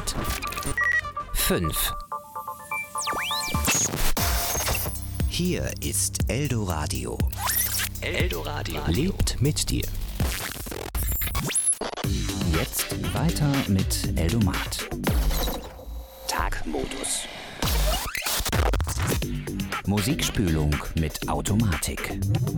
Zeit 5. Hier ist Eldoradio. Eldoradio lebt mit dir. Jetzt weiter mit Eldomat. Tagmodus. Musikspülung mit Automatik.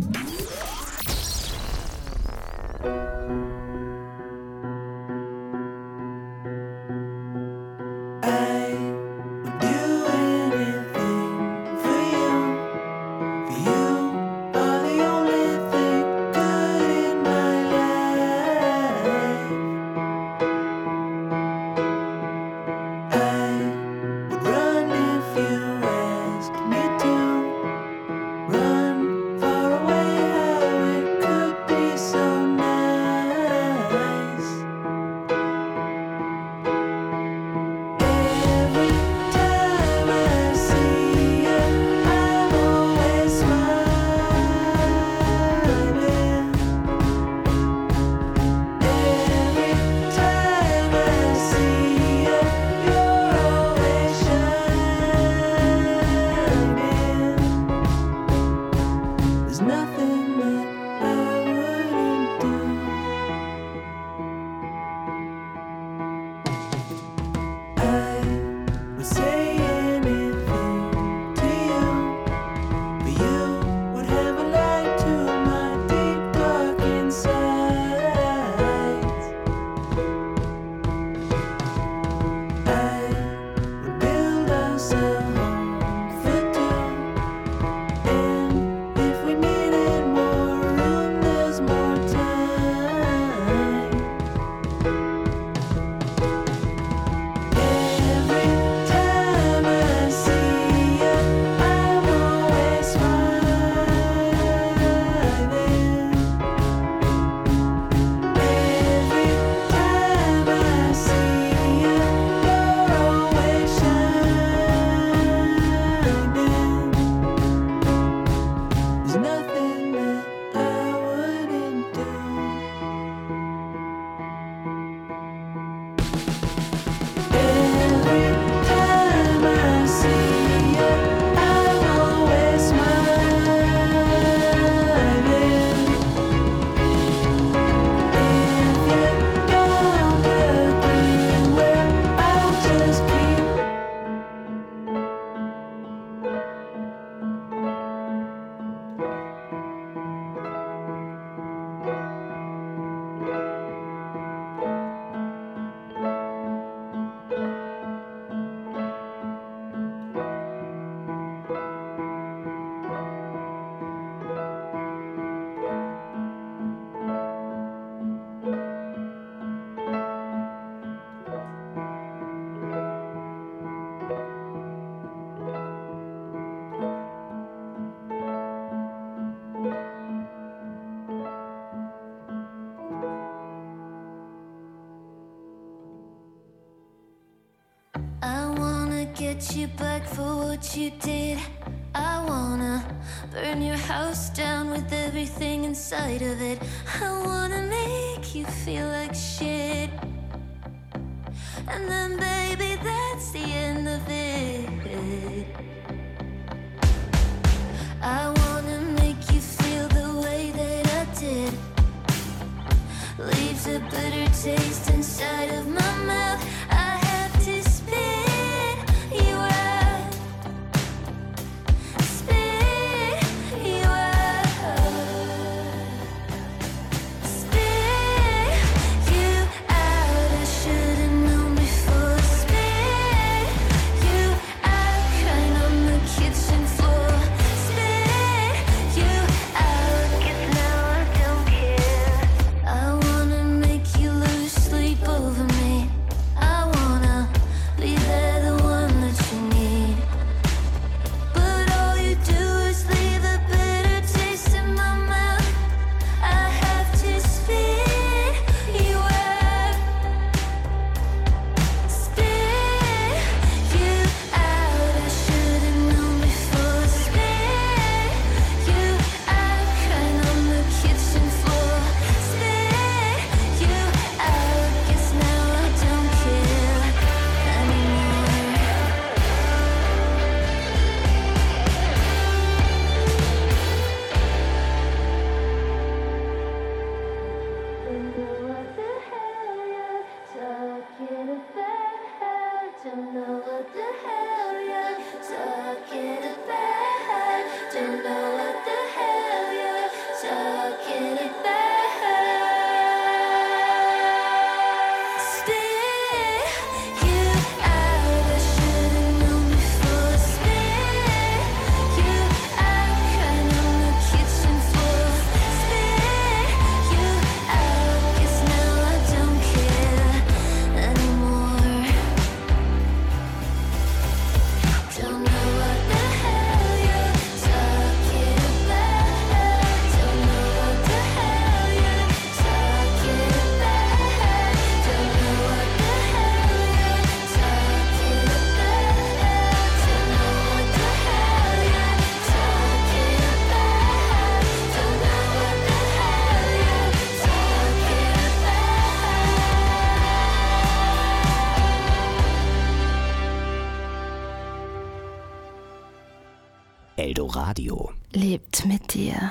Get you back for what you did. I wanna burn your house down with everything inside of it. I wanna make you feel like shit. And then baby, that's the end of it. I wanna make you feel the way that I did. Leaves a bitter taste inside of my mouth. I have to spit you out. Spit you out. Spit you out. I should've known before. Spit you Eldoradio lebt mit dir.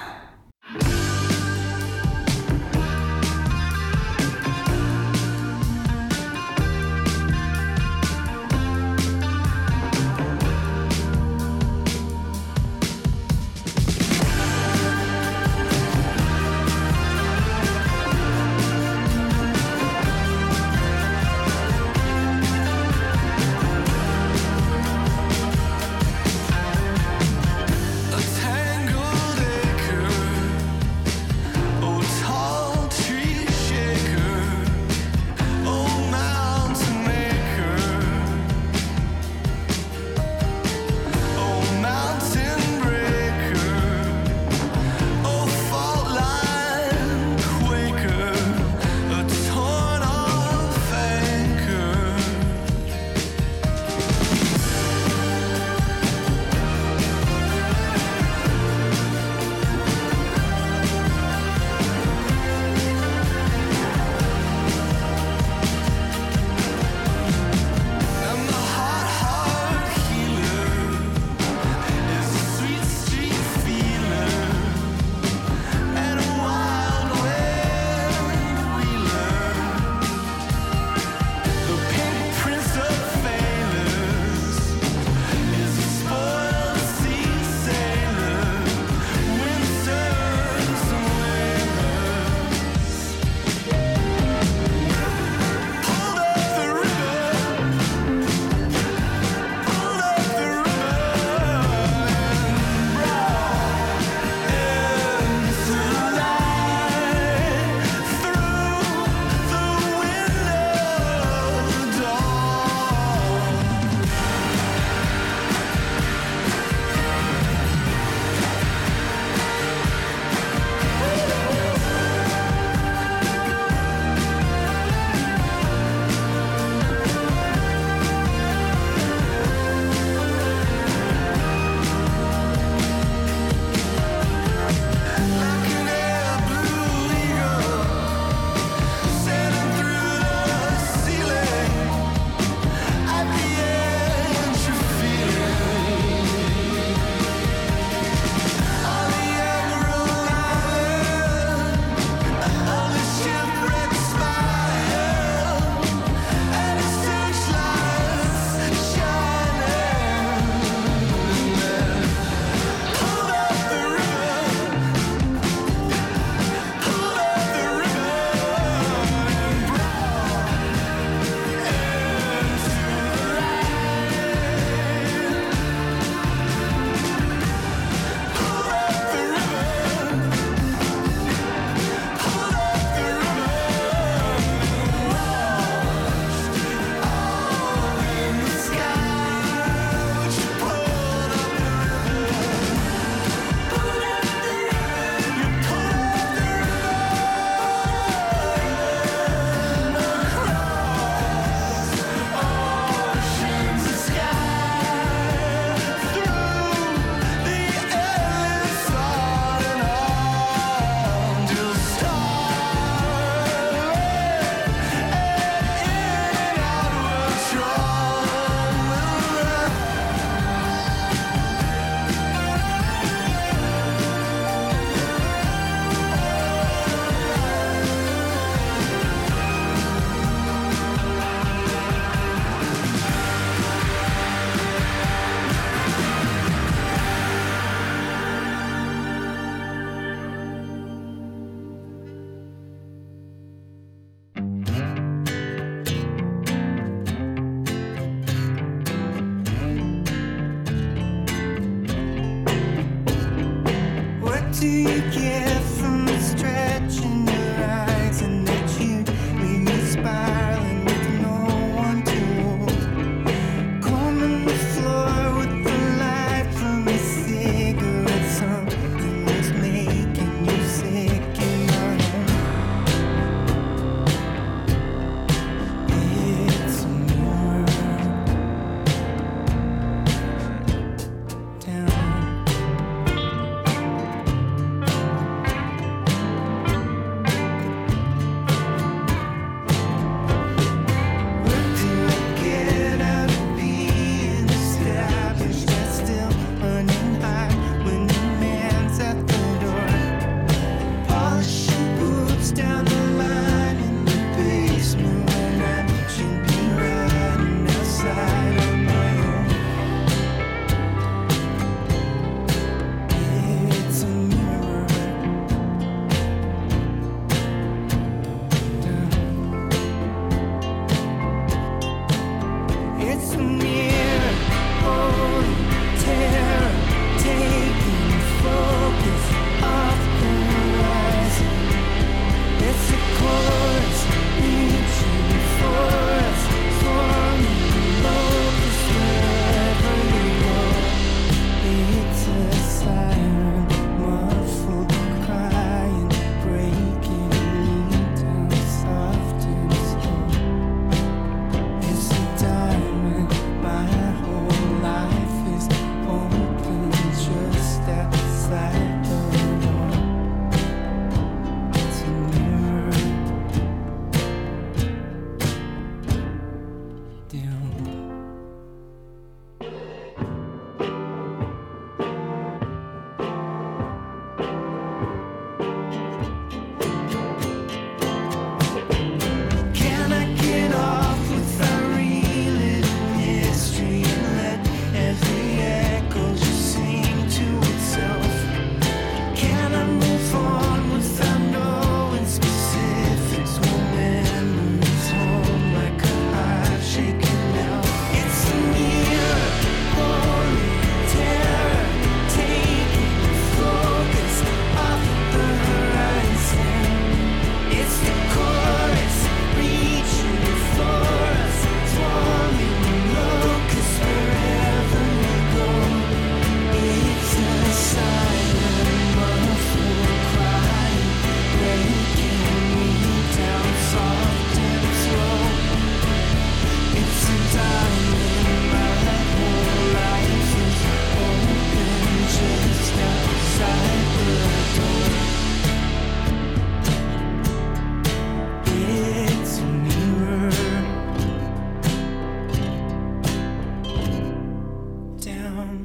down.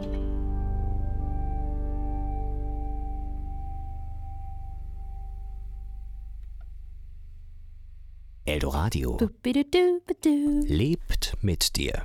Eldoradio lebt mit dir.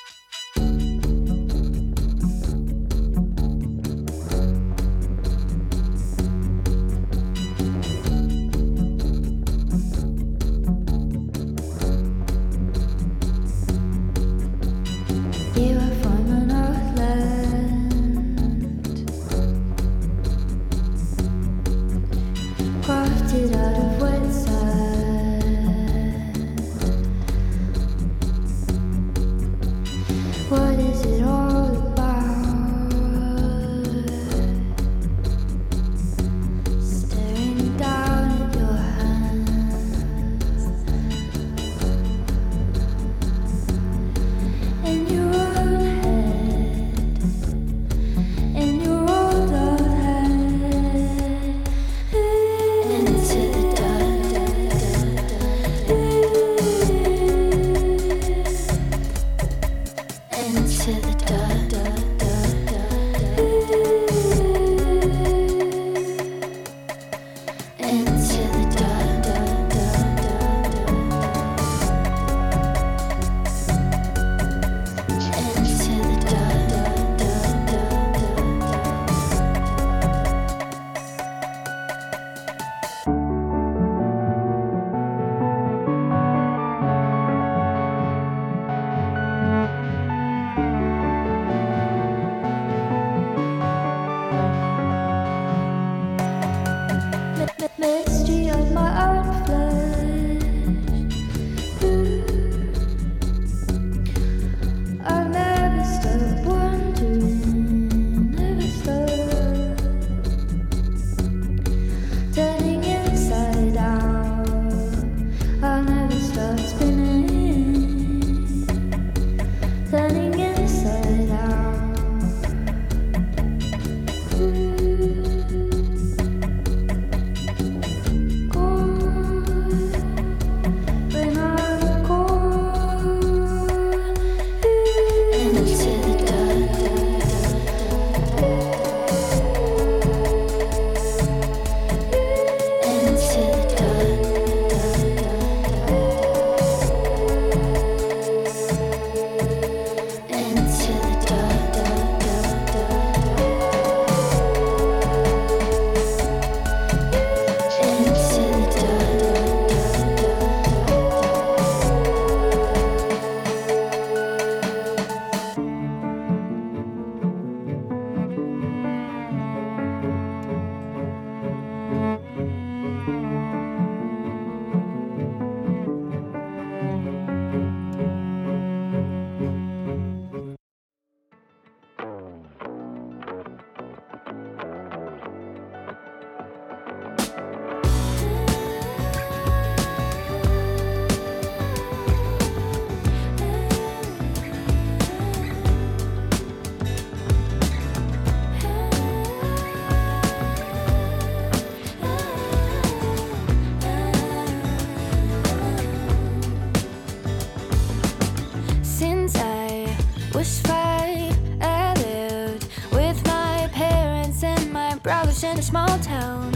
In a small town.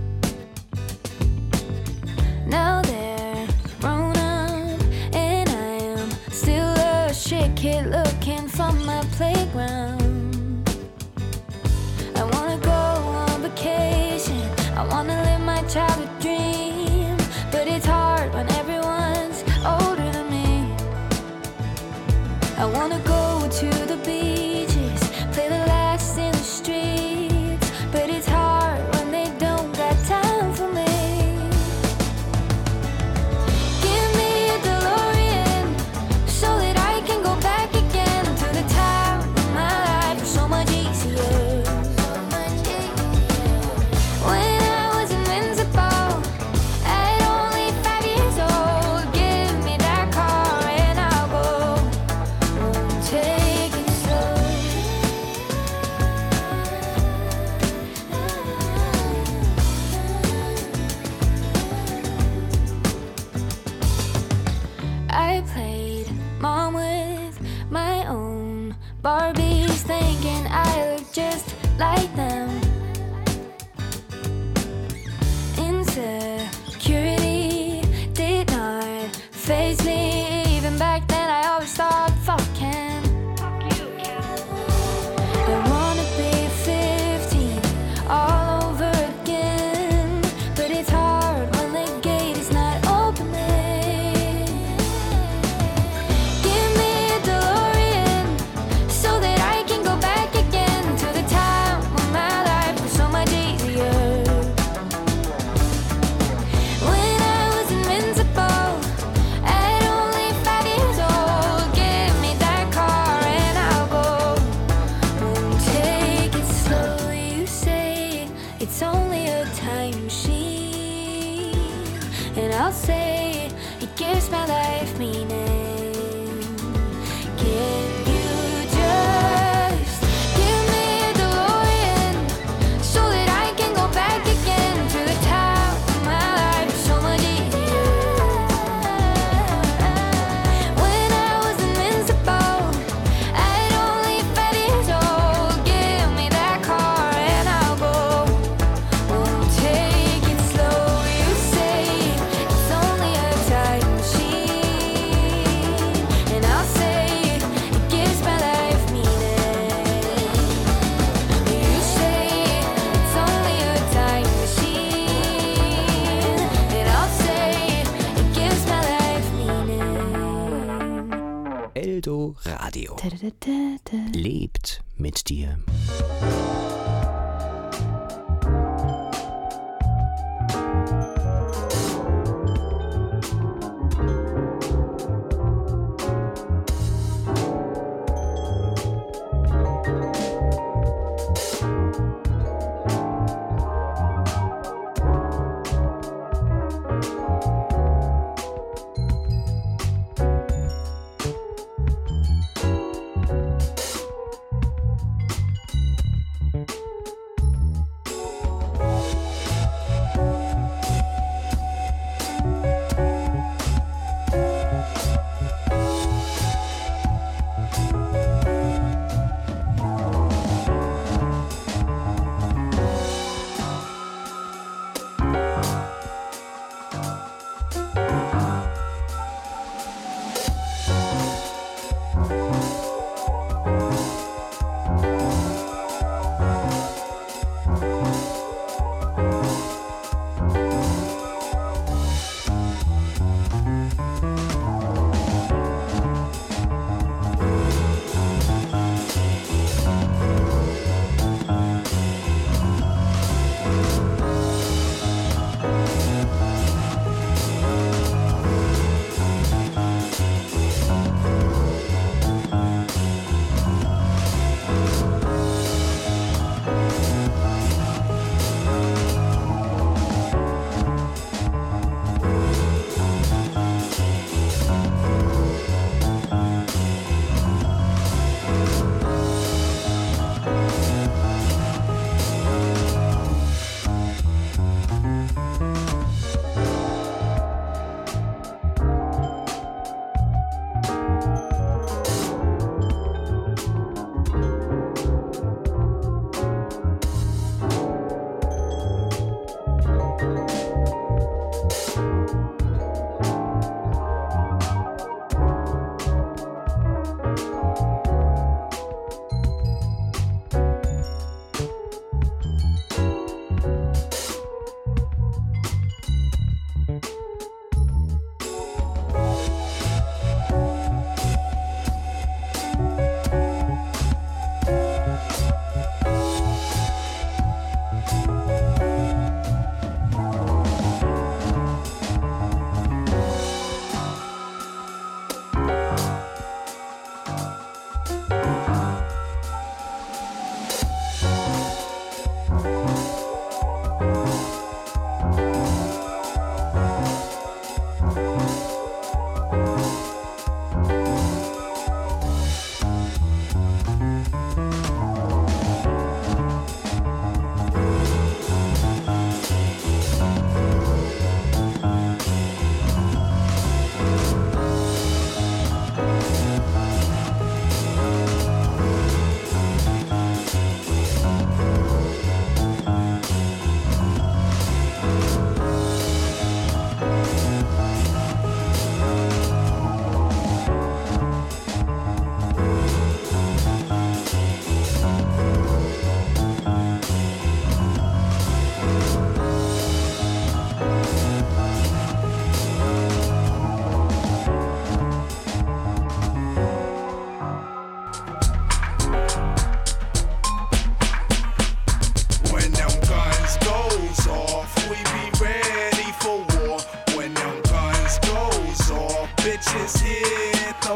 Now they're grown up, and I am still a shit kid looking for my playground. I wanna go on vacation, I wanna live my childhood dream, but it's hard when everyone's older than me. I wanna go to the beaches, play the last in the streets, but it's hard when they don't got time for me. Give me a DeLorean so that I can go back again to the time when my life was so much easier. When I was invincible at only 5 years old, give me that car and I'll go. Take it slow. Barbies thinking I look just like them. Insecurity did not faze me. Even back then I always thought, fuck him. I wanna be 15 all over again, but it's hard when the gate is not opening. Give me a DeLorean so that I can go back again to the time when my life was so much easier. When I was invincible at only 5 years old, give me that car and I'll go. Won't take it slow, you say it's only a time machine, and I'll say it gives my life meaning. Can you just give me a DeLorean so that I can go back again to the time when my life was so much easier? When I was invincible at only 5 years old, give me that car and I'll go. Won't take it slow, you say it's only a time machine, and I'll say it gives my life meaning. You say it's only a time machine, and I'll say it gives my life meaning. Eldo Radio. Lebt mit dir.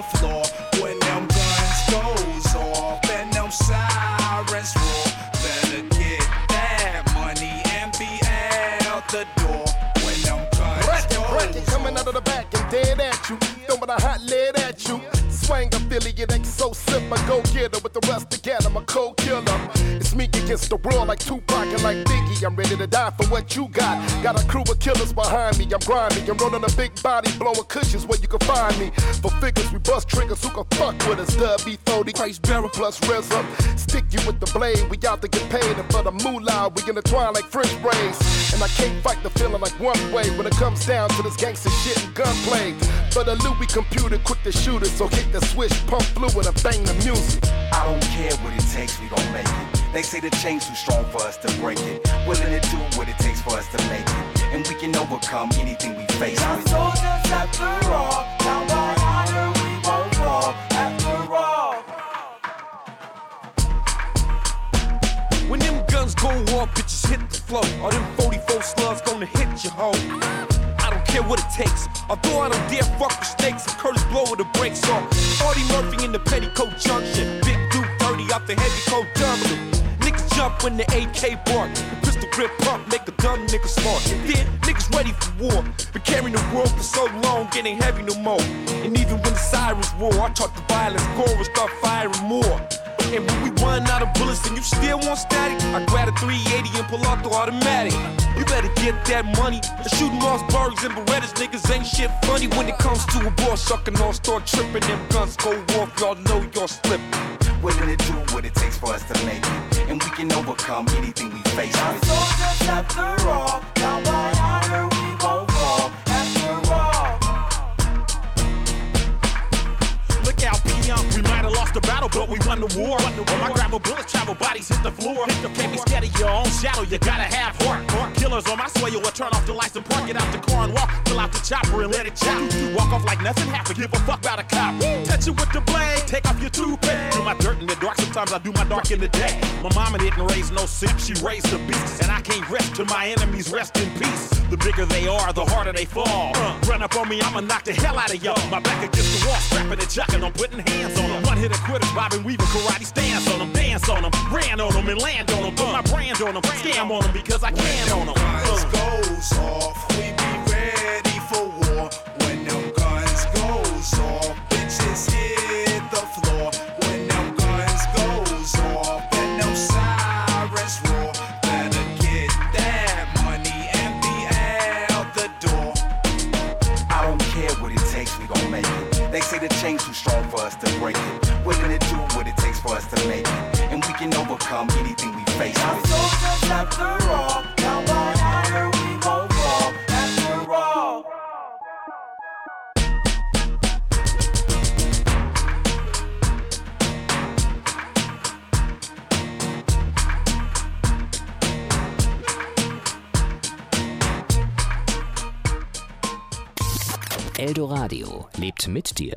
floor when them guns goes off and them sirens roar. Better get that money and be out the door when them guns goes off. Coming out of the back and dead at you, throwing a hot lead at you. Swang affiliate, ain't so simple. Go get her with the rest again. I'm a cold killer. It's me against the world like Tupac and like Biggie. I'm ready to die for what you got. Got a crew of killers behind me. I'm grimy. I'm rolling a big body, blowing cushions where you can find me. For figures, we bust triggers. Who can fuck with us? W30, Price Barrel plus RZA. Stick you with the blade. We out to get paid, and for the moolah, we intertwine like French braids. And I can't fight the feeling like one way when it comes down to this gangster shit and gunplay. But a Louis computer quick to shoot it, so hit the switch, pump fluid, and bang the music. I don't care what it takes, we gon' make it. They say the chain's too strong for us to break it. Willing to do what it takes for us to make it. And we can overcome anything we face. Our soldiers after all, down by honor we won't fall after all. When them guns go off, bitches hit the floor. All them 44 slugs gonna hit your hoe. I don't care what it takes. Although I don't dare fuck with snakes, and Curtis blow with the brakes off. Artie Murphy in the Petticoat Junction. Big dude 30 out the heavy coat terminal. Niggas jump when the AK bark. The pistol grip pump make a dumb nigga smart. Then niggas ready for war. Been carrying the world for so long, getting heavy no more. And even when the sirens roar, I talk the violence, gore and start firing more. And when we run out of bullets and you still want static, I grab a 380 and pull out the automatic. You better get that money. The shooting Mossbergs and Berettas, niggas ain't shit funny. When it comes to a boss sucking all start tripping, them guns go off, y'all know y'all slipping. Willing to do what it takes for us to make it. And we can overcome anything we face. Our soldiers after all, down by honor we won't fall after all. Look out, P.M. We might have lost the battle, but we won the war. When my grandma bullets travel, bodies hit the floor. Can't be scared of your own shadow, you gotta have heart. Killers on my soil will turn off the lights and park. Get out the car and walk, pull out the chopper and let it chop. Walk off like nothing happened, give a fuck about a cop. Touch it with the blade, take off your toupee. Do my dirt in the dark, sometimes I do my dark in the day. My mama didn't raise no simp, she raised a beast. And I can't rest till my enemies rest in peace. The bigger they are, the harder they fall. Run up on me, I'ma knock the hell out of y'all. My back against the wall, scrapping and chucking, I'm putting hands on them. One hit a quitters, Bobbin Weaver, karate stance on them. Dance on them, ran on them and land on them. Put my brand on them, scam on them because I can on them. Guns goes off, we be ready for war. When them guns goes off, bitches hit the floor. When them guns goes off, and them sirens roar. Better get that money and be out the door. I don't care what it takes, we gon' make it. They say the chain's too strong for us to break it. Willing to do what it takes for us to make it. And we can overcome anything we face. Our soldiers after all, down by honor we won't fall after all. Eldoradio lebt mit dir.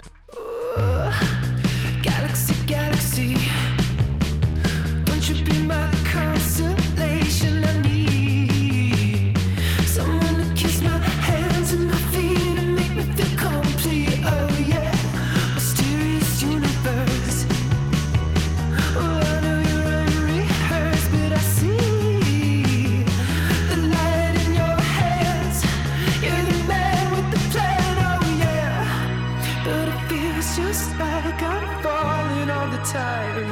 Galaxy, galaxy, won't you be my constellation? I need someone to kiss my hands and my feet and make me feel complete. Oh yeah, mysterious universe. Oh, I know you're unrehearsed, but I see the light in your hands. You're the man with the plan. Oh yeah, but it feels just like I'm falling all the time.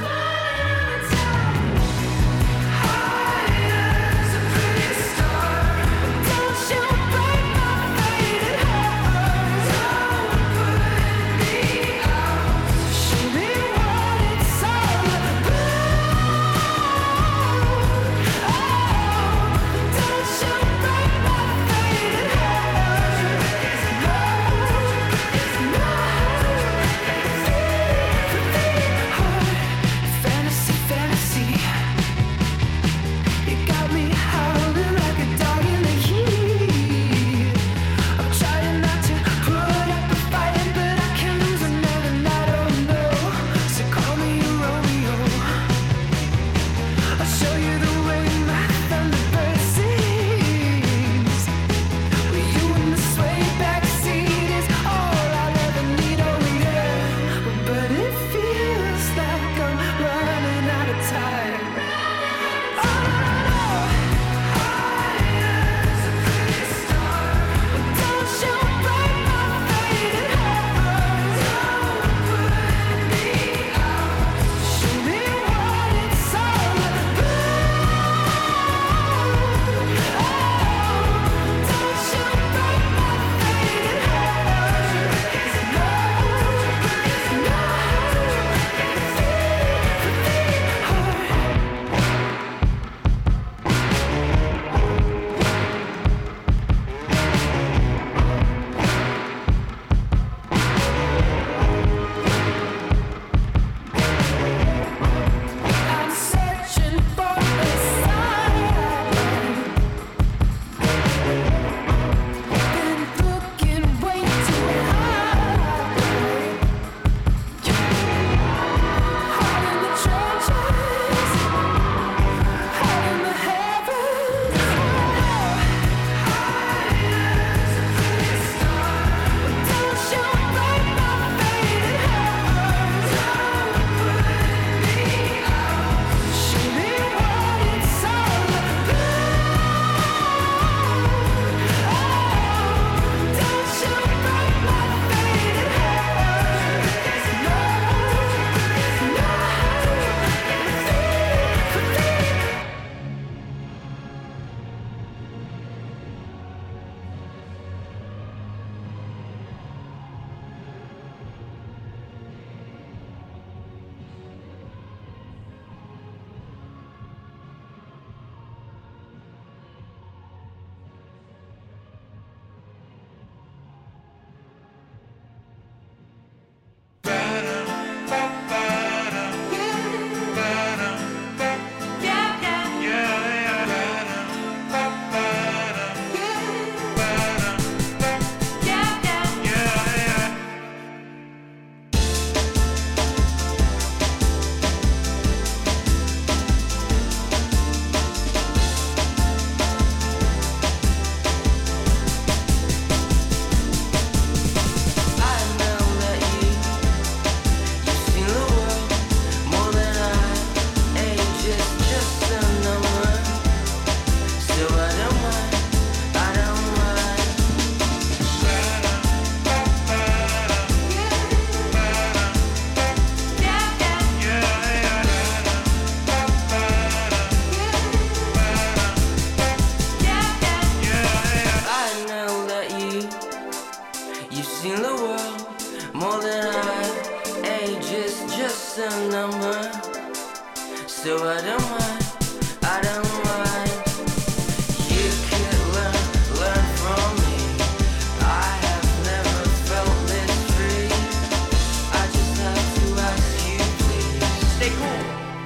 so I don't mind, I don't mind. You could learn from me. I have never felt this free. I just have to ask you, please. Stay cool.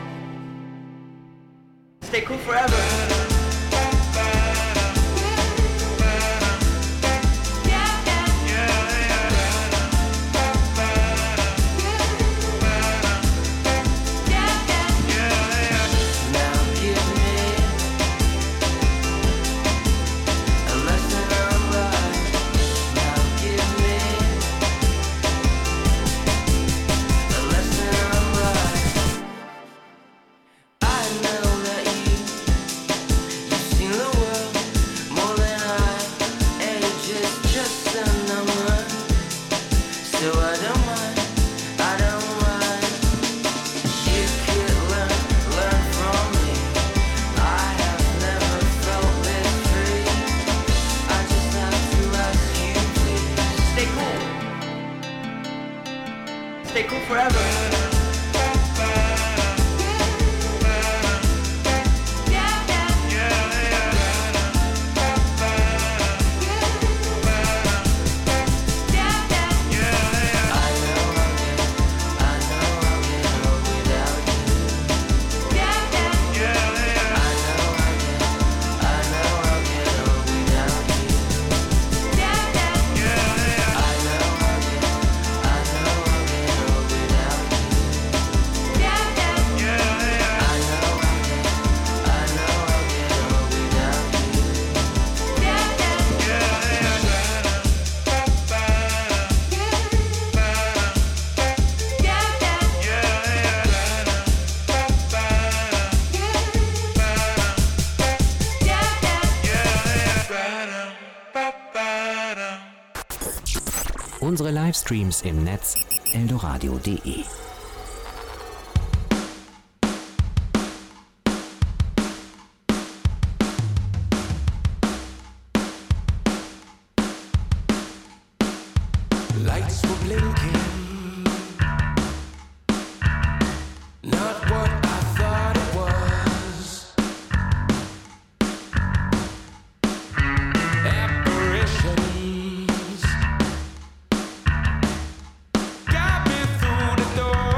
Stay cool forever. Stay cool forever. Unsere Livestreams im Netz eldoradio.de. Lights were blinking, not what I thought it was. Apparitions got me through the door.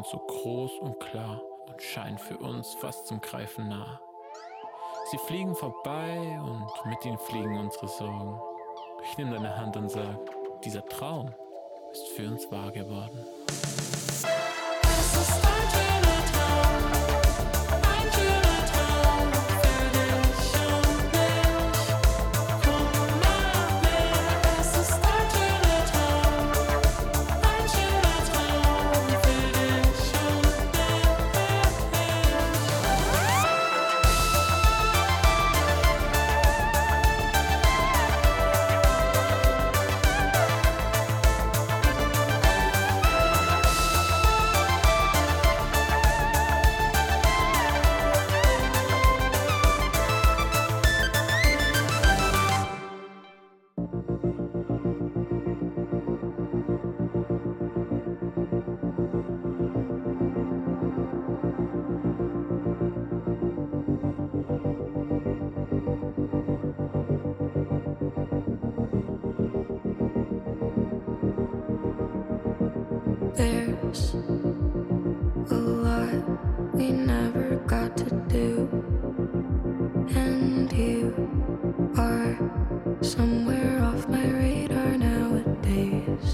so groß und klar und scheinen für uns fast zum Greifen nah. Sie fliegen vorbei und mit ihnen fliegen unsere Sorgen. Ich nehme deine Hand und sag, dieser Traum ist für uns wahr geworden. There's a lot we never got to do, and you are somewhere off my radar nowadays.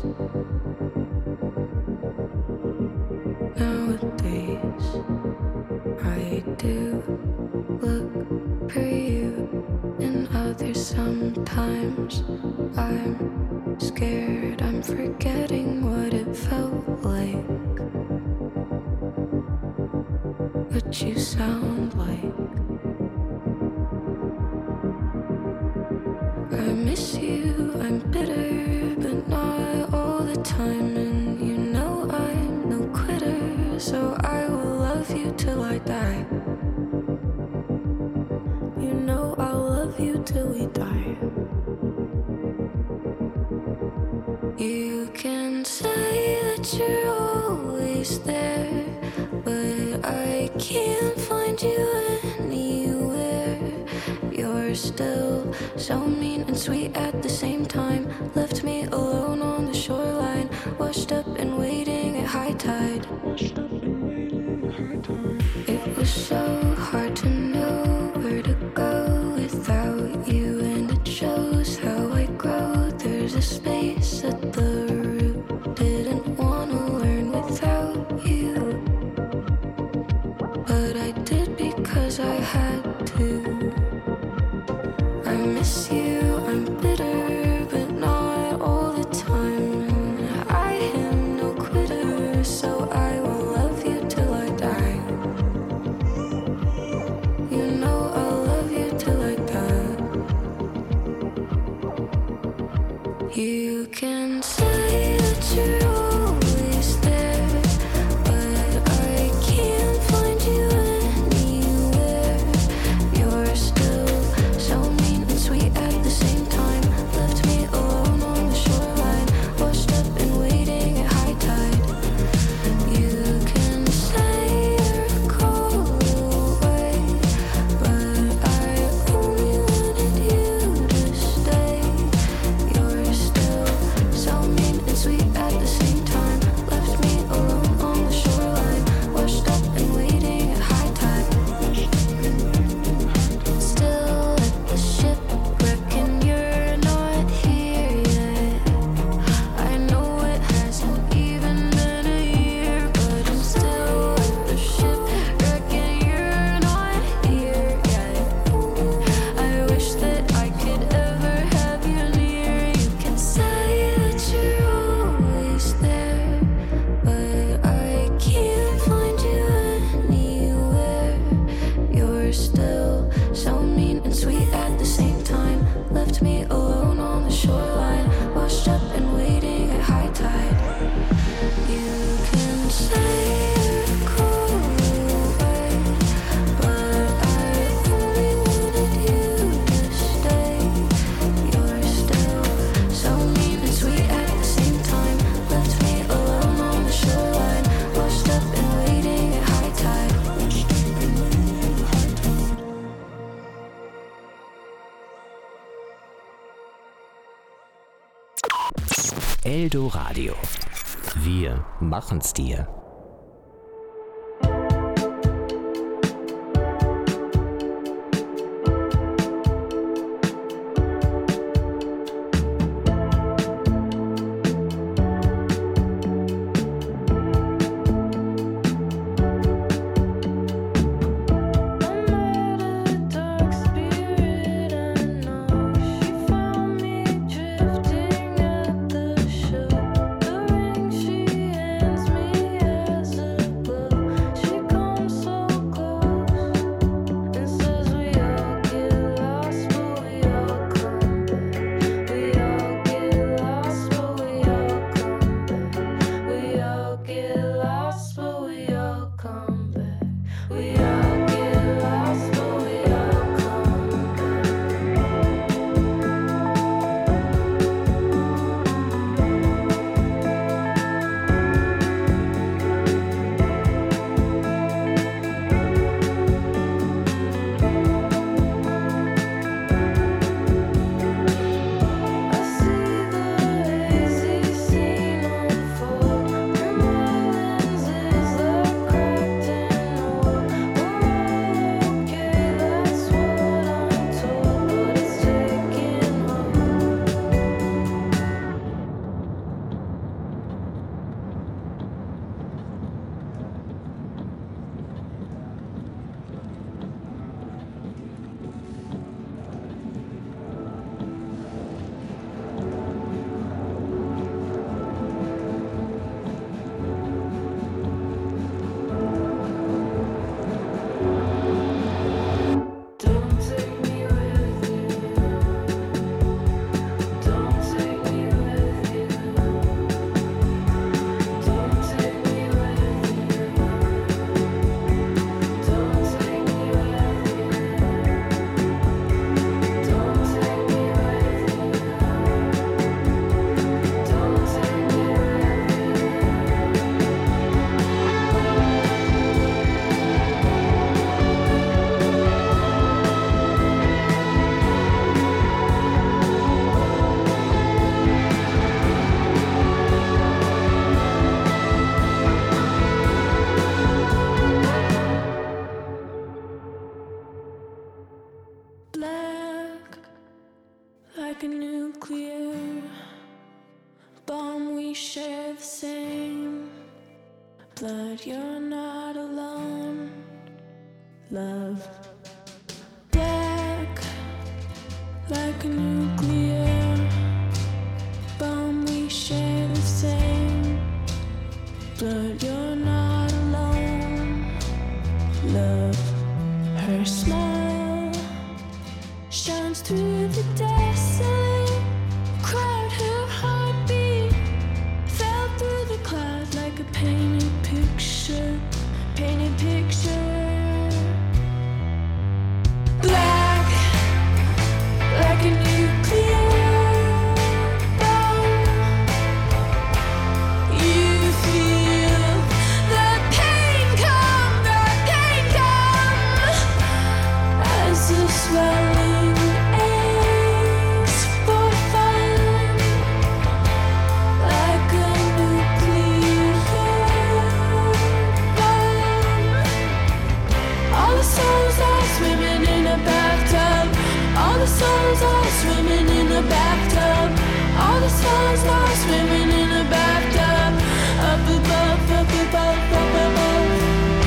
Nowadays, I do look for you in others sometimes. I'm scared I'm forgetting what it felt like, what you sound like. I miss you, I'm bitter, but not all the time. And you know I'm no quitter, so I will love you till I die. You know I'll love you till we die. You can say that you're always there, but I can't find you anywhere. You're still so mean and sweet at the same time. Left me alone on the shoreline, washed up and waiting at high tide. It was so hard to know where to go without you, and it shows how I grow. There's a space at the root, didn't want to learn without you, but I did because I had to. I miss you, I'm bitter, but not all the time. I am no quitter, so I will love you till I die. You know I'll love you till I die. You can say that you're always there, but I can't find you anywhere. You're still so mean and sweet at the same time. Left me alone on the shoreline, washed up and waiting at high tide. You can say you're cold away, but I only wanted you to stay. You're still so mean and sweet at the same time. Left me alone on the shoreline, washed up and waiting at high tide. Still at the shipwreck and you're not here yet. I know it hasn't even been a year, but I'm still at the shipwreck and you're not here yet. I wish that I could ever have you near. You can say that you're always there, but I can't find you anywhere. You're still so mean and sweet at the same time. Left me alone on the shoreline, washed up and waiting at high tide. You can say you're cold away, but I only wanted you to stay. You're still so mean and sweet at the same time. Left me alone on the shoreline, washed up and waiting at high tide. Eldoradio. Wir machen's dir. like a nuclear bomb, we share the same blood. You're not alone, love. Black like a nuclear bomb, we share the same blood. You're not alone, love. Her smile shines through the desolate crowd. Her heartbeat fell through the clouds like a painted picture, painted picture. Black like a nuclear bomb. You feel the pain come, as the swelling aches for fun, like a nuclear bomb. All the souls are swimming in a bathtub. All the souls are swimming in a bathtub. All the souls are swimming in a bathtub. Up above, up above, up above.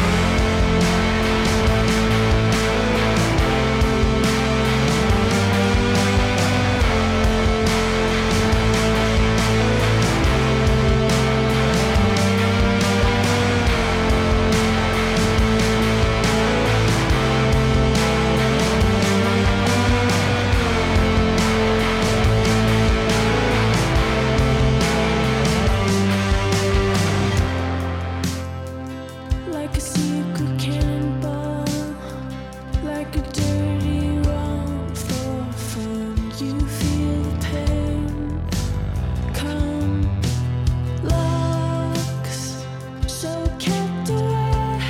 Like a secret cannonball, like a dirty wrong for fun. You feel the pain come, locks so kept away.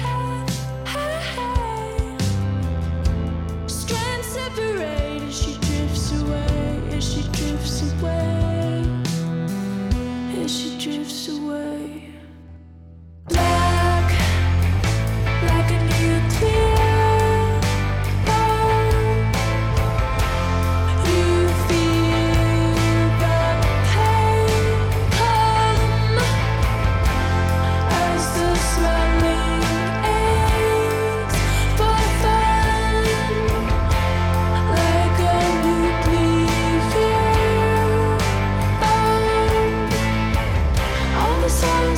Strands separate as she drifts away, as she drifts away, as she drifts away. Black like a nuclear bomb. You feel the pain come as the swelling aches for fun, like a nuclear bomb. All the songs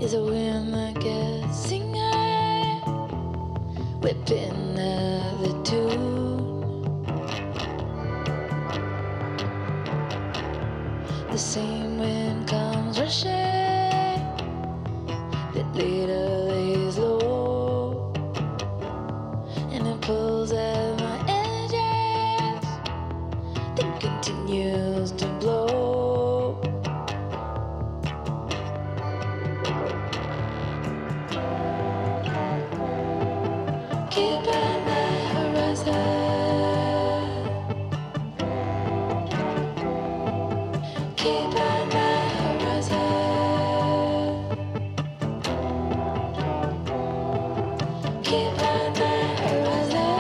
There's a wind that gets singer, whipping the tune. The same wind comes rushing, that later lays low, and it pulls at my edges, then continues to blow. Keep on the horizon. Keep on the horizon. Keep on the horizon.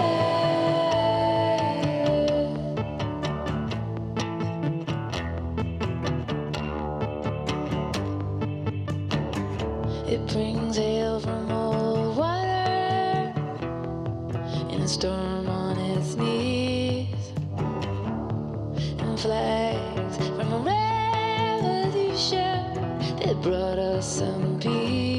It brings hail from old water in a storm on its knees, and flags from a revolution that brought us some peace.